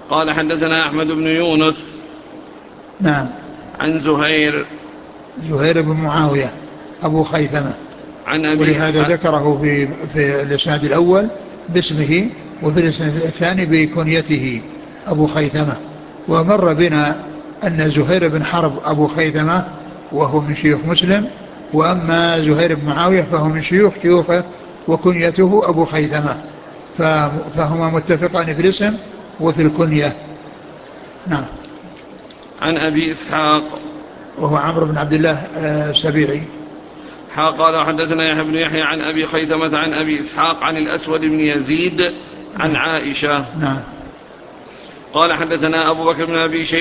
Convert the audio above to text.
قال حدثنا أحمد بن يونس نعم. عن زهير بن معاوية أبو خيثمة، عن أبي ولهذا إسحاق. ذكره في الإسناد الأول باسمه، وفي الإسناد الثاني بكنيته أبو خيثمة. ومر بنا أن زهير بن حرب أبو خيثمة وهو من شيوخ مسلم، وأما زهير بن معاوية فهو من شيوخه وكنيته أبو خيثمة، فهما متفقان في الاسم وفي الكنية. نعم. عن أبي إسحاق وهو عمرو بن عبد الله السبيعي. قال حدثنا يحيى بن يحيى عن أبي خيثمة عن أبي إسحاق عن الأسود بن يزيد عن نعم. عائشة نعم. قال حدثنا أبو بكر بن أبي شيبة